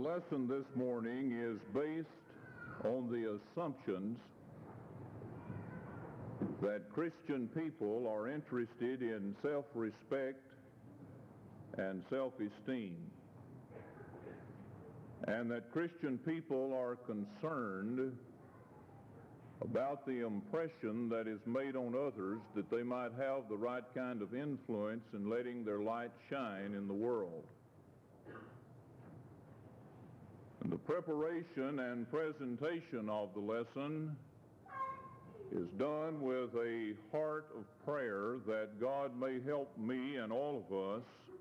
lesson this morning is based on the assumptions that Christian people are interested in self-respect and self-esteem, and that Christian people are concerned about the impression that is made on others that they might have the right kind of influence in letting their light shine in the world. And the preparation and presentation of the lesson is done with a heart of prayer that God may help me and all of us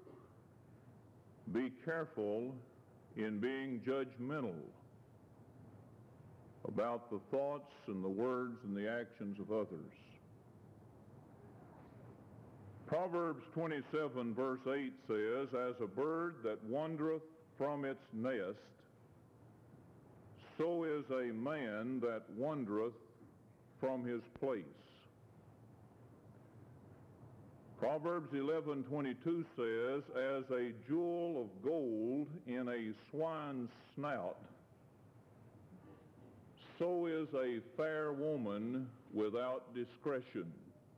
be careful in being judgmental about the thoughts and the words and the actions of others. Proverbs 27 verse 8 says, "As a bird that wandereth from its nest, so is a man that wandereth from his place." Proverbs 11:22 says, "As a jewel of gold in a swine's snout, so is a fair woman without discretion."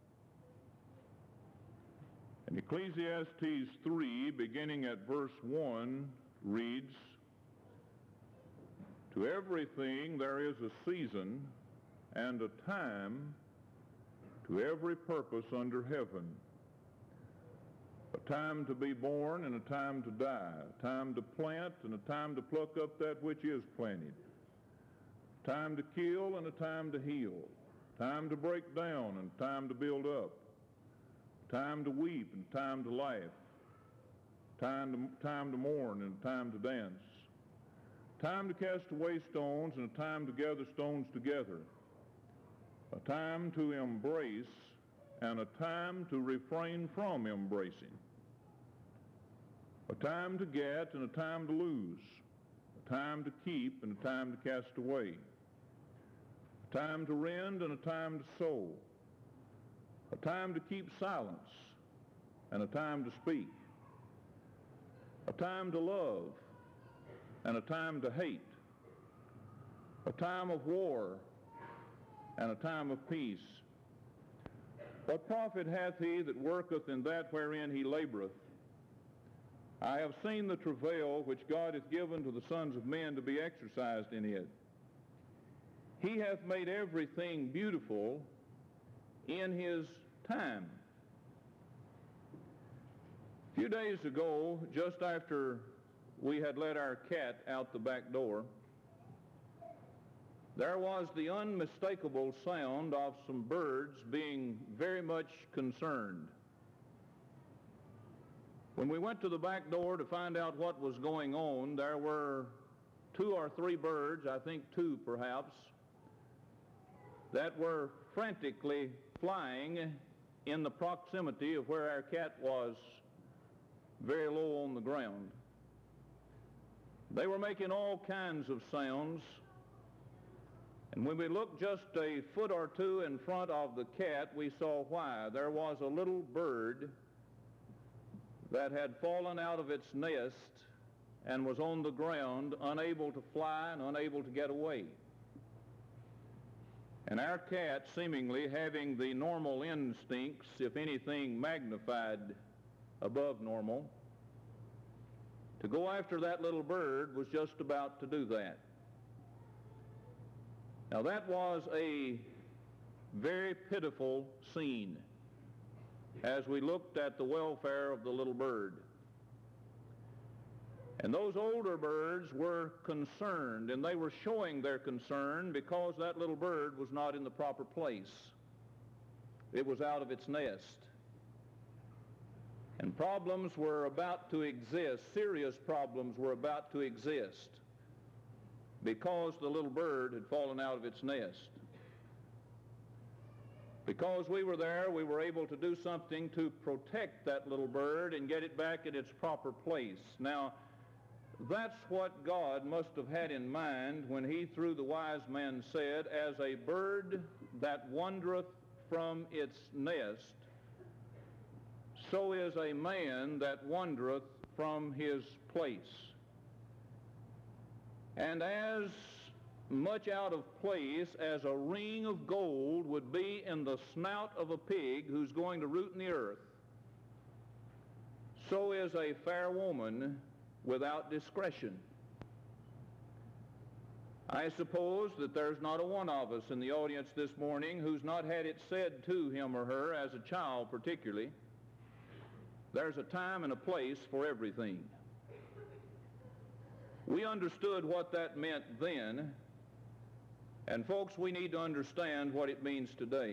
And Ecclesiastes 3, beginning at verse 1, reads, "To everything there is a season and a time to every purpose under heaven. A time to be born and a time to die, a time to plant and a time to pluck up that which is planted, a time to kill and a time to heal, a time to break down and a time to build up, a time to weep and a time to laugh, a time to mourn and a time to dance, a time to cast away stones and a time to gather stones together, a time to embrace and a time to refrain from embracing, a time to get and a time to lose, a time to keep and a time to cast away, a time to rend and a time to sow, a time to keep silence and a time to speak, a time to love and a time to hate, a time of war and a time of peace. What profit hath he that worketh in that wherein he laboreth? I have seen the travail which God hath given to the sons of men to be exercised in it. He hath made everything beautiful in his time." A few days ago, just after we had let our cat out the back door, there was the unmistakable sound of some birds being very much concerned. When we went to the back door to find out what was going on, there were 2 or 3 birds, I think 2 perhaps, that were frantically flying in the proximity of where our cat was very low on the ground. They were making all kinds of sounds. And when we looked just a foot or 2 in front of the cat, we saw why. There was a little bird that had fallen out of its nest and was on the ground, unable to fly and unable to get away. And our cat, seemingly having the normal instincts, if anything magnified above normal, to go after that little bird, was just about to do that. Now that was a very pitiful scene as we looked at the welfare of the little bird. And those older birds were concerned, and they were showing their concern because that little bird was not in the proper place. It was out of its nest. And problems were about to exist, serious problems were about to exist, because the little bird had fallen out of its nest. Because we were there, we were able to do something to protect that little bird and get it back in its proper place. Now, that's what God must have had in mind when he, through the wise man, said, "As a bird that wandereth from its nest, so is a man that wandereth from his place." and as much out of place as a ring of gold would be in the snout of a pig who's going to root in the earth, so is a fair woman without discretion. I suppose that there's not a one of us in the audience this morning who's not had it said to him or her, as a child particularly, there's a time and a place for everything. We understood what that meant then, and folks, we need to understand what it means today.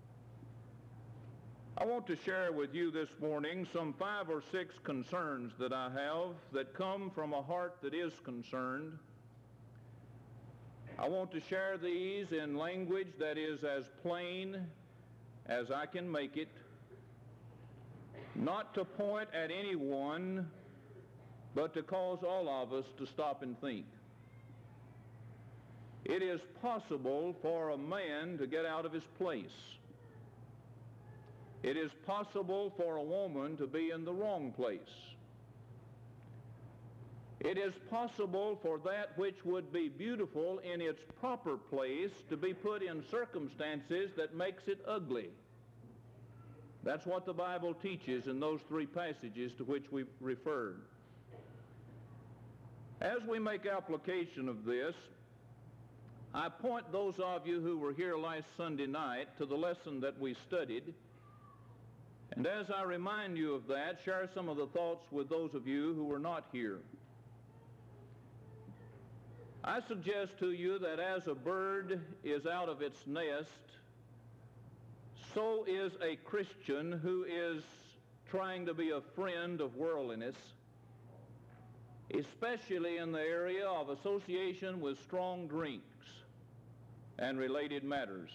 I want to share with you this morning some 5 or 6 concerns that I have that come from a heart that is concerned. I want to share these in language that is as plain as I can make it, not to point at anyone, but to cause all of us to stop and think. It is possible for a man to get out of his place. It is possible for a woman to be in the wrong place. It is possible for that which would be beautiful in its proper place to be put in circumstances that makes it ugly. That's what the Bible teaches in those 3 passages to which we referred. As we make application of this, I point those of you who were here last Sunday night to the lesson that we studied, and as I remind you of that, share some of the thoughts with those of you who were not here. I suggest to you that as a bird is out of its nest, so is a Christian who is trying to be a friend of worldliness, especially in the area of association with strong drinks and related matters.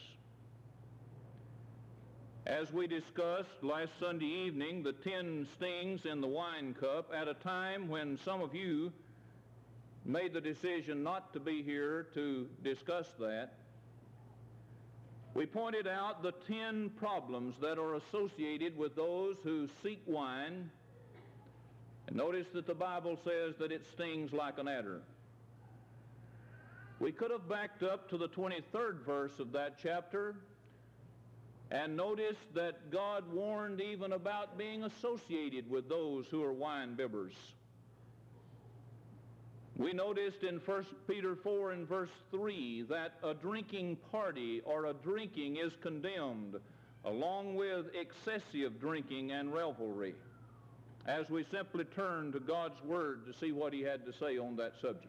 As we discussed last Sunday evening, the 10 stings in the wine cup, at a time when some of you made the decision not to be here to discuss that, we pointed out the 10 problems that are associated with those who seek wine. And notice that the Bible says that it stings like an adder. We could have backed up to the 23rd verse of that chapter and noticed that God warned even about being associated with those who are wine bibbers. We noticed in 1 Peter 4 and verse 3 that a drinking party or a drinking is condemned, along with excessive drinking and revelry, as we simply turn to God's Word to see what he had to say on that subject.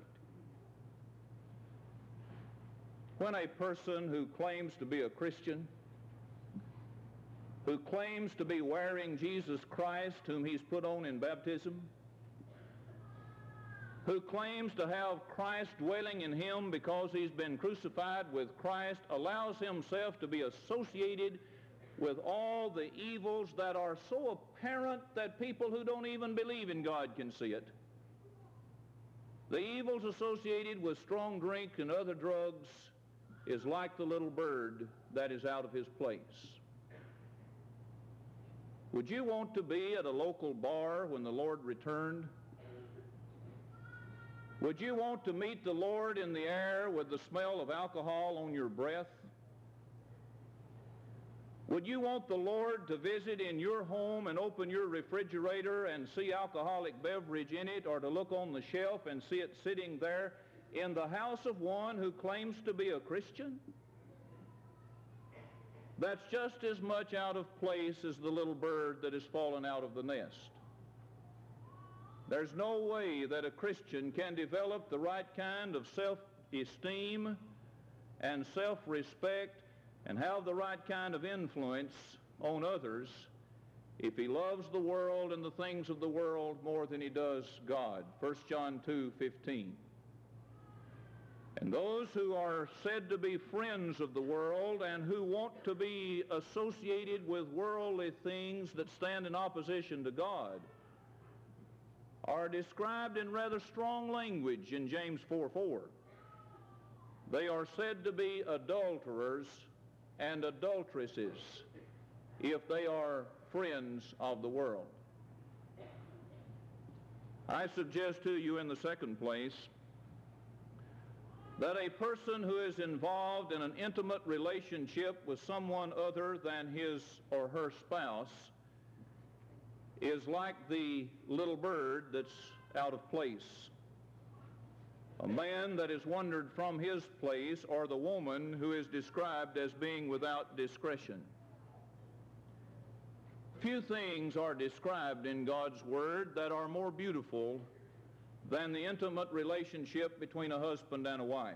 When a person who claims to be a Christian, who claims to be wearing Jesus Christ, whom he's put on in baptism, who claims to have Christ dwelling in him because he's been crucified with Christ, allows himself to be associated with all the evils that are so apparent that people who don't even believe in God can see it. The evils associated with strong drink and other drugs is like the little bird that is out of his place. Would you want to be at a local bar when the Lord returned? Would you want to meet the Lord in the air with the smell of alcohol on your breath? Would you want the Lord to visit in your home and open your refrigerator and see alcoholic beverage in it, or to look on the shelf and see it sitting there in the house of one who claims to be a Christian? That's just as much out of place as the little bird that has fallen out of the nest. There's no way that a Christian can develop the right kind of self-esteem and self-respect and have the right kind of influence on others if he loves the world and the things of the world more than he does God. 1 John 2:15. And those who are said to be friends of the world and who want to be associated with worldly things that stand in opposition to God are described in rather strong language in James 4:4. They are said to be adulterers and adulteresses if they are friends of the world. I suggest to you in the second place that a person who is involved in an intimate relationship with someone other than his or her spouse is like the little bird that's out of place. A man that has wandered from his place, or the woman who is described as being without discretion. Few things are described in God's Word that are more beautiful than the intimate relationship between a husband and a wife.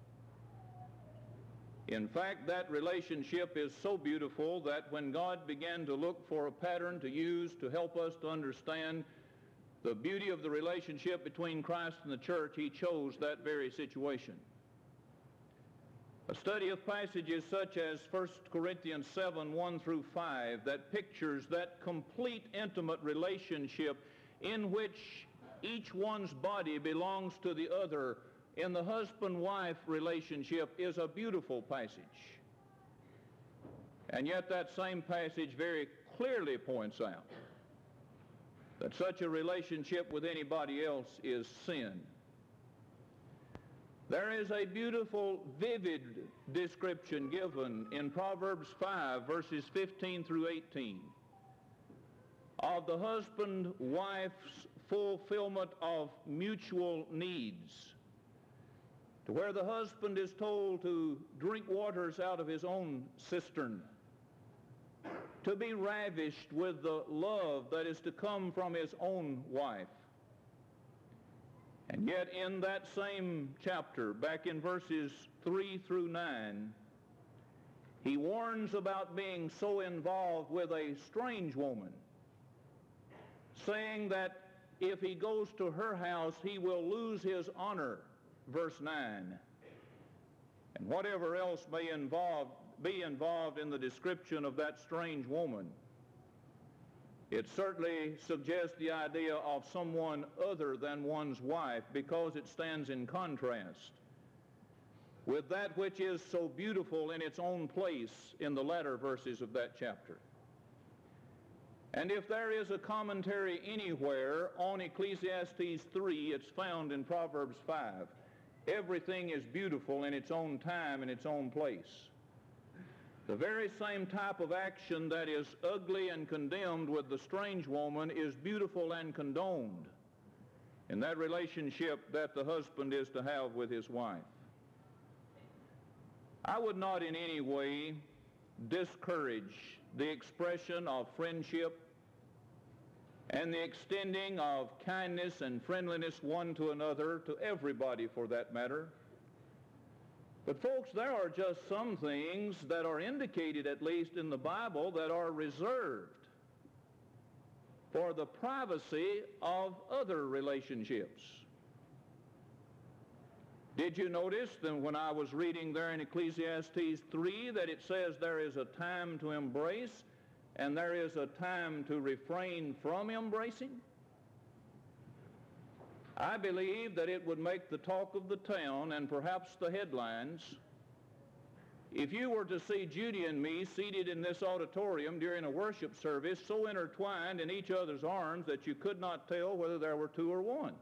In fact, that relationship is so beautiful that when God began to look for a pattern to use to help us to understand the beauty of the relationship between Christ and the church, he chose that very situation. A study of passages such as 1 Corinthians 7, 1 through 5, that pictures that complete intimate relationship in which each one's body belongs to the other in the husband-wife relationship, is a beautiful passage. And yet that same passage very clearly points out that such a relationship with anybody else is sin. There is a beautiful, vivid description given in Proverbs 5, verses 15 through 18, of the husband-wife's fulfillment of mutual needs, to where the husband is told to drink waters out of his own cistern, to be ravished with the love that is to come from his own wife. And yet in that same chapter, back in verses 3 through 9, he warns about being so involved with a strange woman, saying that if he goes to her house, he will lose his honor, verse 9. And whatever else may be involved in the description of that strange woman, it certainly suggests the idea of someone other than one's wife, because it stands in contrast with that which is so beautiful in its own place in the latter verses of that chapter. And if there is a commentary anywhere on Ecclesiastes 3, it's found in Proverbs 5. Everything is beautiful in its own time, in its own place. The very same type of action that is ugly and condemned with the strange woman is beautiful and condoned in that relationship that the husband is to have with his wife. I would not in any way discourage the expression of friendship and the extending of kindness and friendliness one to another, to everybody for that matter. But folks, there are just some things that are indicated, at least in the Bible, that are reserved for the privacy of other relationships. Did you notice that when I was reading there in Ecclesiastes 3 that it says there is a time to embrace and there is a time to refrain from embracing? I believe that it would make the talk of the town and perhaps the headlines if you were to see Judy and me seated in this auditorium during a worship service so intertwined in each other's arms that you could not tell whether there were two or one.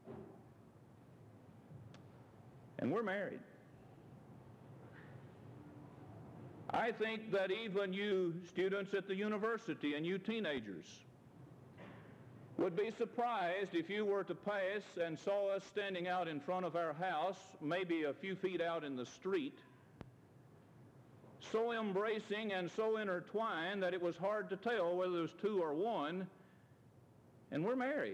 And we're married. I think that even you students at the university and you teenagers would be surprised if you were to pass and saw us standing out in front of our house, maybe a few feet out in the street, so embracing and so intertwined that it was hard to tell whether it was two or one, and we're married.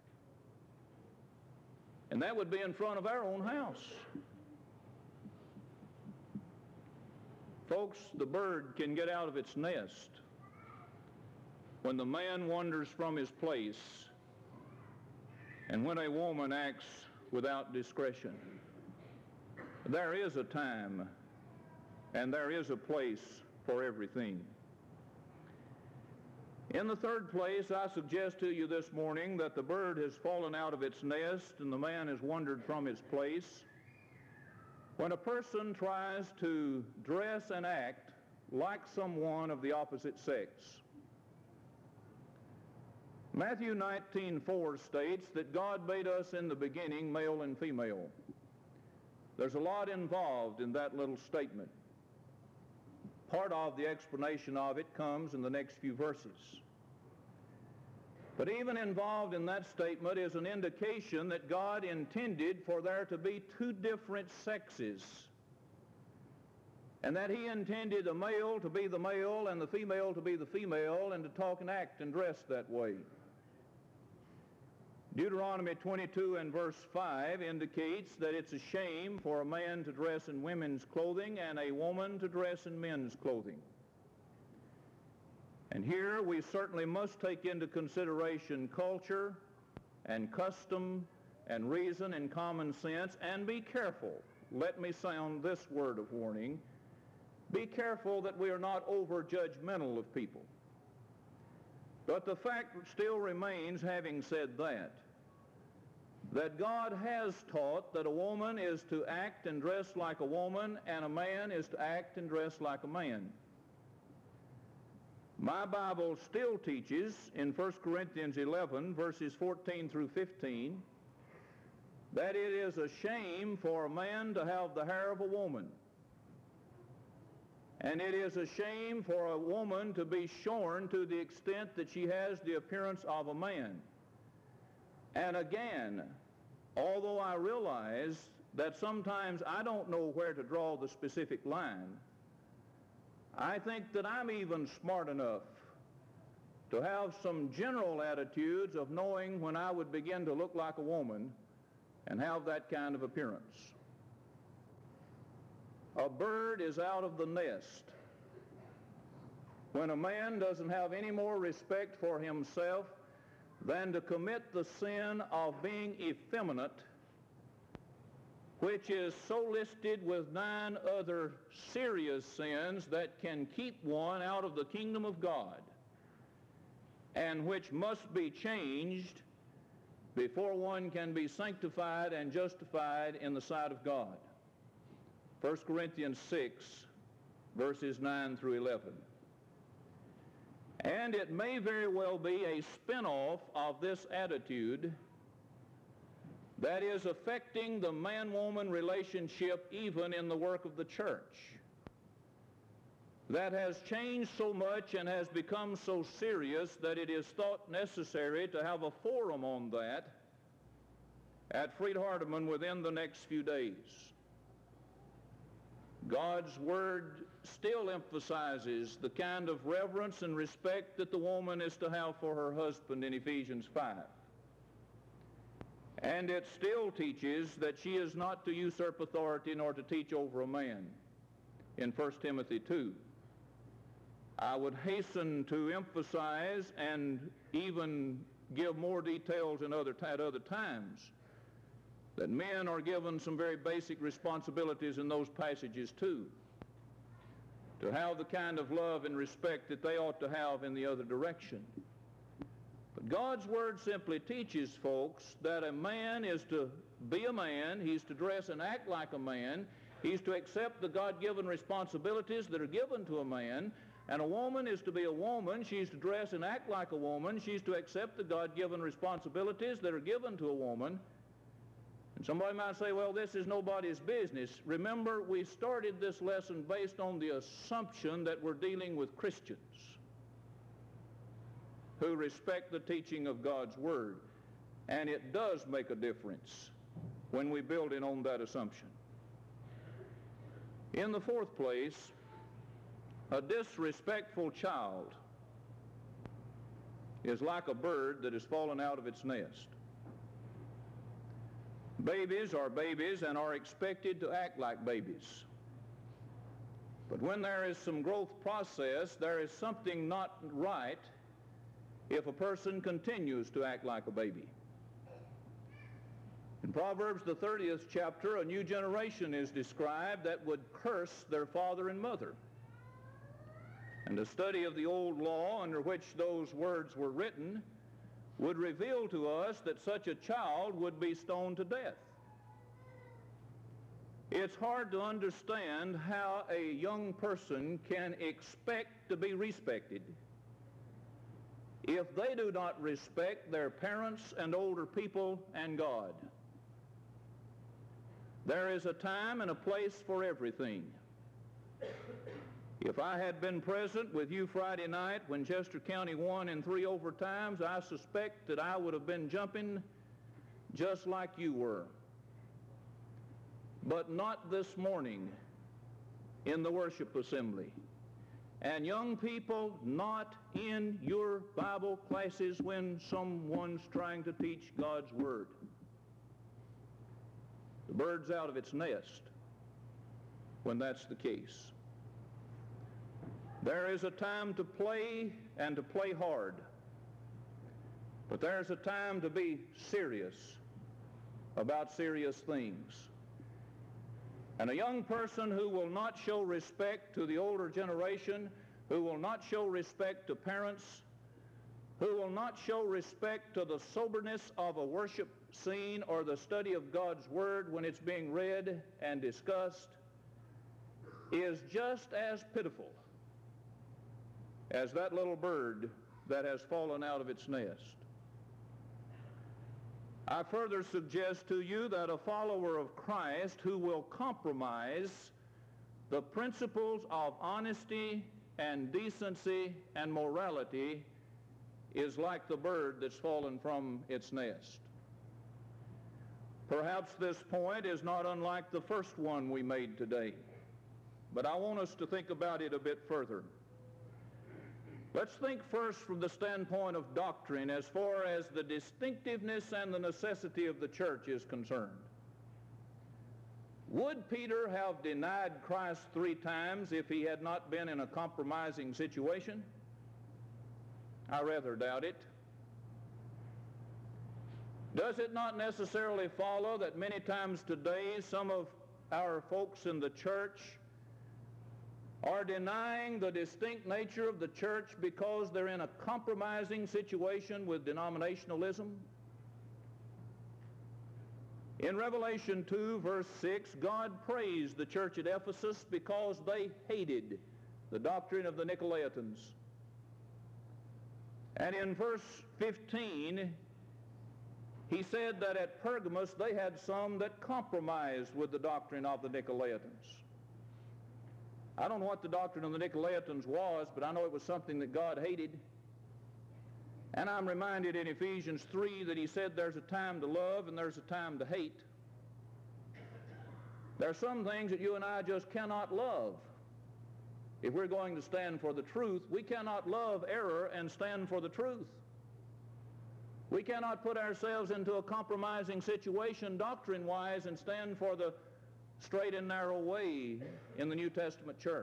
And that would be in front of our own house. Folks, the bird can get out of its nest when the man wanders from his place and when a woman acts without discretion. There is a time and there is a place for everything. In the third place, I suggest to you this morning that the bird has fallen out of its nest and the man has wandered from his place when a person tries to dress and act like someone of the opposite sex. Matthew 19:4 states that God made us in the beginning male and female. There's a lot involved in that little statement. Part of the explanation of it comes in the next few verses. But even involved in that statement is an indication that God intended for there to be two different sexes, and that he intended the male to be the male and the female to be the female, and to talk and act and dress that way. Deuteronomy 22 and verse 5 indicates that it's a shame for a man to dress in women's clothing and a woman to dress in men's clothing. And here we certainly must take into consideration culture and custom and reason and common sense, and be careful. Let me sound this word of warning. Be careful that we are not over-judgmental of people. But the fact still remains, having said that God has taught that a woman is to act and dress like a woman, and a man is to act and dress like a man. My Bible still teaches in 1 Corinthians 11, verses 14 through 15, that it is a shame for a man to have the hair of a woman. And it is a shame for a woman to be shorn to the extent that she has the appearance of a man. And again, although I realize that sometimes I don't know where to draw the specific line, I think that I'm even smart enough to have some general attitudes of knowing when I would begin to look like a woman and have that kind of appearance. A bird is out of the nest when a man doesn't have any more respect for himself than to commit the sin of being effeminate, which is so listed with 9 other serious sins that can keep one out of the kingdom of God, and which must be changed before one can be sanctified and justified in the sight of God. 1 Corinthians 6, verses 9 through 11. And it may very well be a spin-off of this attitude that is affecting the man-woman relationship even in the work of the church, that has changed so much and has become so serious that it is thought necessary to have a forum on that at Freed-Hardeman within the next few days. God's Word still emphasizes the kind of reverence and respect that the woman is to have for her husband in Ephesians 5. And it still teaches that she is not to usurp authority nor to teach over a man in 1 Timothy 2. I would hasten to emphasize and even give more details at other times that men are given some very basic responsibilities in those passages too, to have the kind of love and respect that they ought to have in the other direction. But God's Word simply teaches folks that a man is to be a man, he's to dress and act like a man, he's to accept the God-given responsibilities that are given to a man, and a woman is to be a woman, she's to dress and act like a woman, she's to accept the God-given responsibilities that are given to a woman. And somebody might say, well, this is nobody's business. Remember, we started this lesson based on the assumption that we're dealing with Christians who respect the teaching of God's Word. And it does make a difference when we build in on that assumption. In the fourth place, a disrespectful child is like a bird that has fallen out of its nest. Babies are babies and are expected to act like babies. But when there is some growth process, there is something not right if a person continues to act like a baby. In Proverbs, the 30th chapter, a new generation is described that would curse their father and mother. And a study of the old law under which those words were written would reveal to us that such a child would be stoned to death. It's hard to understand how a young person can expect to be respected if they do not respect their parents and older people and God. There is a time and a place for everything. If I had been present with you Friday night when Chester County won in 3 overtimes, I suspect that I would have been jumping just like you were. But not this morning in the worship assembly. And young people, not in your Bible classes when someone's trying to teach God's Word. The bird's out of its nest when that's the case. There is a time to play and to play hard. But there's a time to be serious about serious things. And a young person who will not show respect to the older generation, who will not show respect to parents, who will not show respect to the soberness of a worship scene or the study of God's Word when it's being read and discussed, is just as pitiful as that little bird that has fallen out of its nest. I further suggest to you that a follower of Christ who will compromise the principles of honesty and decency and morality is like the bird that's fallen from its nest. Perhaps this point is not unlike the first one we made today, but I want us to think about it a bit further. Let's think first from the standpoint of doctrine as far as the distinctiveness and the necessity of the church is concerned. Would Peter have denied Christ 3 times if he had not been in a compromising situation? I rather doubt it. Does it not necessarily follow that many times today some of our folks in the church are denying the distinct nature of the church because they're in a compromising situation with denominationalism? In Revelation 2, verse 6, God praised the church at Ephesus because they hated the doctrine of the Nicolaitans. And in verse 15, he said that at Pergamos they had some that compromised with the doctrine of the Nicolaitans. I don't know what the doctrine of the Nicolaitans was, but I know it was something that God hated. And I'm reminded in Ephesians 3 that he said there's a time to love and there's a time to hate. There are some things that you and I just cannot love. If we're going to stand for the truth, we cannot love error and stand for the truth. We cannot put ourselves into a compromising situation doctrine-wise and stand for the straight and narrow way in the New Testament church.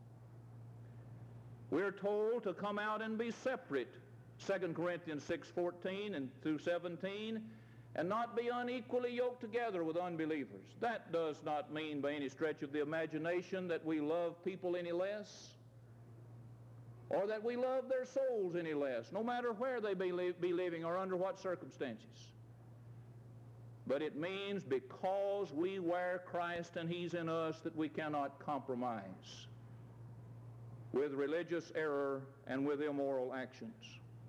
We're told to come out and be separate, 2 Corinthians 6:14 and through 17, and not be unequally yoked together with unbelievers. That does not mean by any stretch of the imagination that we love people any less, or that we love their souls any less, no matter where they be living or under what circumstances. But it means because we wear Christ and he's in us that we cannot compromise with religious error and with immoral actions.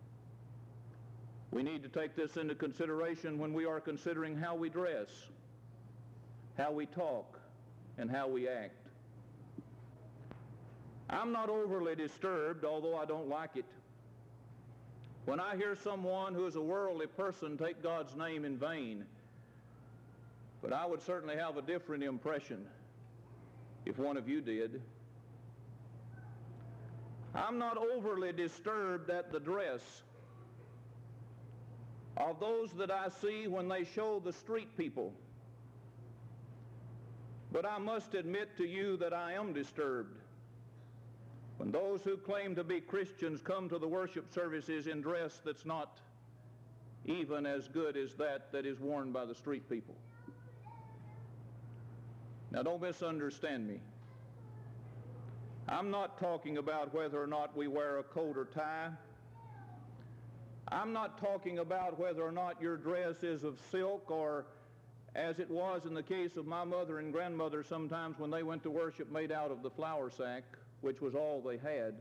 We need to take this into consideration when we are considering how we dress, how we talk, and how we act. I'm not overly disturbed, although I don't like it, when I hear someone who is a worldly person take God's name in vain. But I would certainly have a different impression if one of you did. I'm not overly disturbed at the dress of those that I see when they show the street people. But I must admit to you that I am disturbed when those who claim to be Christians come to the worship services in dress that's not even as good as that is worn by the street people. Now, don't misunderstand me. I'm not talking about whether or not we wear a coat or tie. I'm not talking about whether or not your dress is of silk or, as it was in the case of my mother and grandmother sometimes when they went to worship, made out of the flour sack, which was all they had.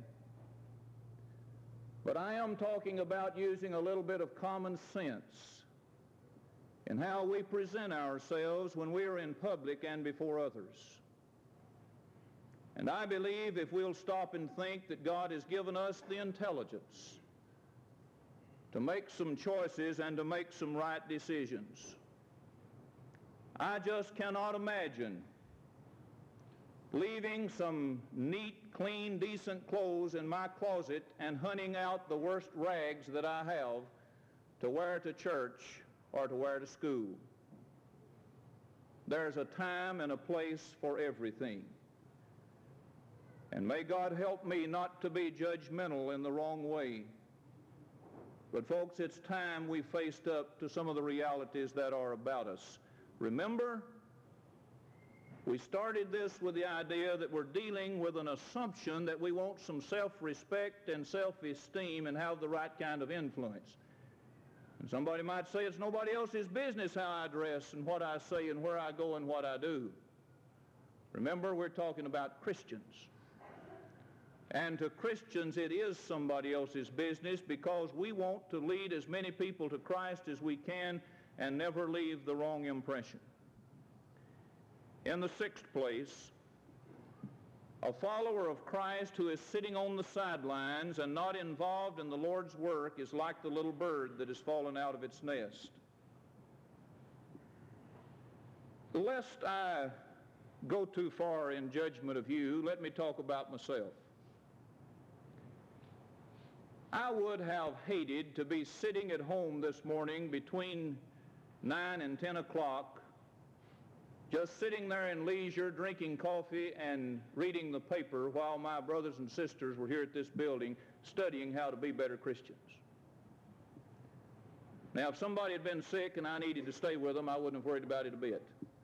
But I am talking about using a little bit of common sense in how we present ourselves when we are in public and before others. And I believe if we'll stop and think that God has given us the intelligence to make some choices and to make some right decisions. I just cannot imagine leaving some neat, clean, decent clothes in my closet and hunting out the worst rags that I have to wear to church or to wear to school. There's a time and a place for everything. And may God help me not to be judgmental in the wrong way. But folks, it's time we faced up to some of the realities that are about us. Remember, we started this with the idea that we're dealing with an assumption that we want some self-respect and self-esteem and have the right kind of influence. And somebody might say it's nobody else's business how I dress and what I say and where I go and what I do. Remember, we're talking about Christians. And to Christians, it is somebody else's business because we want to lead as many people to Christ as we can and never leave the wrong impression. In the sixth place, a follower of Christ who is sitting on the sidelines and not involved in the Lord's work is like the little bird that has fallen out of its nest. Lest I go too far in judgment of you, let me talk about myself. I would have hated to be sitting at home this morning between 9 and 10 o'clock, just sitting there in leisure, drinking coffee and reading the paper while my brothers and sisters were here at this building studying how to be better Christians. Now, if somebody had been sick and I needed to stay with them, I wouldn't have worried about it a bit.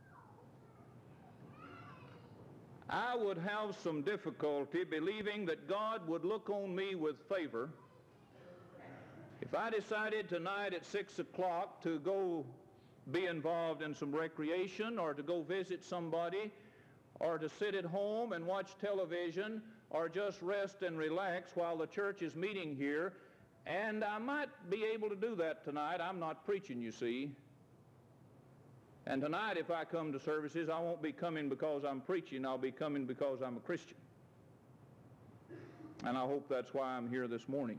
I would have some difficulty believing that God would look on me with favor if I decided tonight at 6 o'clock to go be involved in some recreation or to go visit somebody or to sit at home and watch television or just rest and relax while the church is meeting here. And I might be able to do that tonight. I'm not preaching, you see. And tonight, if I come to services, I won't be coming because I'm preaching. I'll be coming because I'm a Christian. And I hope that's why I'm here this morning.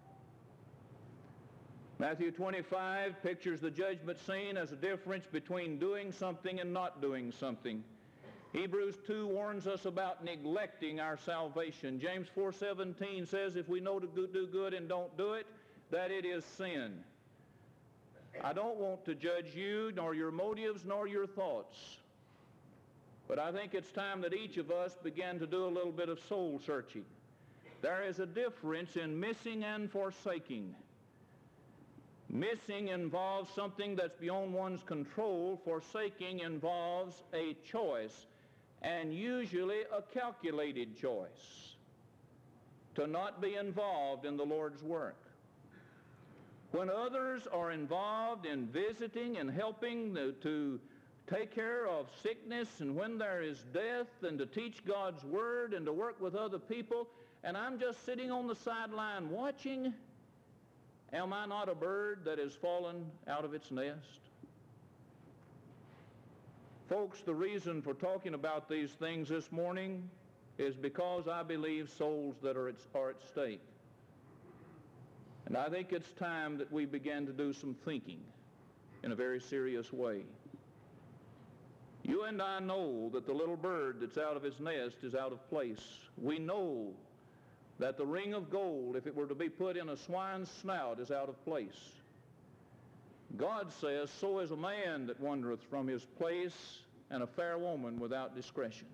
Matthew 25 pictures the judgment scene as a difference between doing something and not doing something. Hebrews 2 warns us about neglecting our salvation. James 4:17 says if we know to do good and don't do it, that it is sin. I don't want to judge you, nor your motives, nor your thoughts. But I think it's time that each of us began to do a little bit of soul searching. There is a difference in missing and forsaking. Missing involves something that's beyond one's control. Forsaking involves a choice, and usually a calculated choice, to not be involved in the Lord's work. When others are involved in visiting and helping to take care of sickness, and when there is death, and to teach God's Word and to work with other people, and I'm just sitting on the sideline watching, am I not a bird that has fallen out of its nest? Folks, the reason for talking about these things this morning is because I believe souls that are at stake. And I think it's time that we begin to do some thinking in a very serious way. You and I know that the little bird that's out of his nest is out of place. We know that the ring of gold, if it were to be put in a swine's snout, is out of place. God says, so is a man that wandereth from his place, and a fair woman without discretion.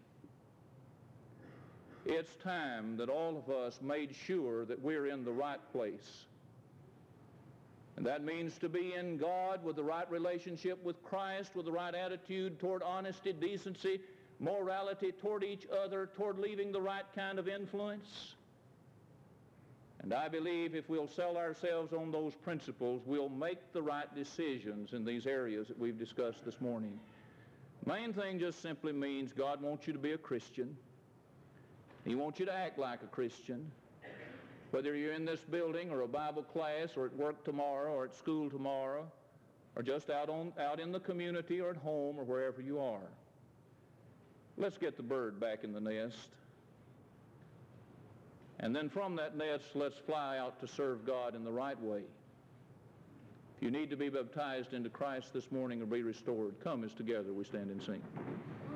It's time that all of us made sure that we're in the right place. And that means to be in God with the right relationship with Christ, with the right attitude toward honesty, decency, morality toward each other, toward leaving the right kind of influence. And I believe if we'll sell ourselves on those principles, we'll make the right decisions in these areas that we've discussed this morning. Main thing just simply means God wants you to be a Christian. He wants you to act like a Christian. Whether you're in this building or a Bible class or at work tomorrow or at school tomorrow or just out in the community or at home or wherever you are. Let's get the bird back in the nest. And then from that nest, let's fly out to serve God in the right way. If you need to be baptized into Christ this morning or be restored, come as together we stand and sing.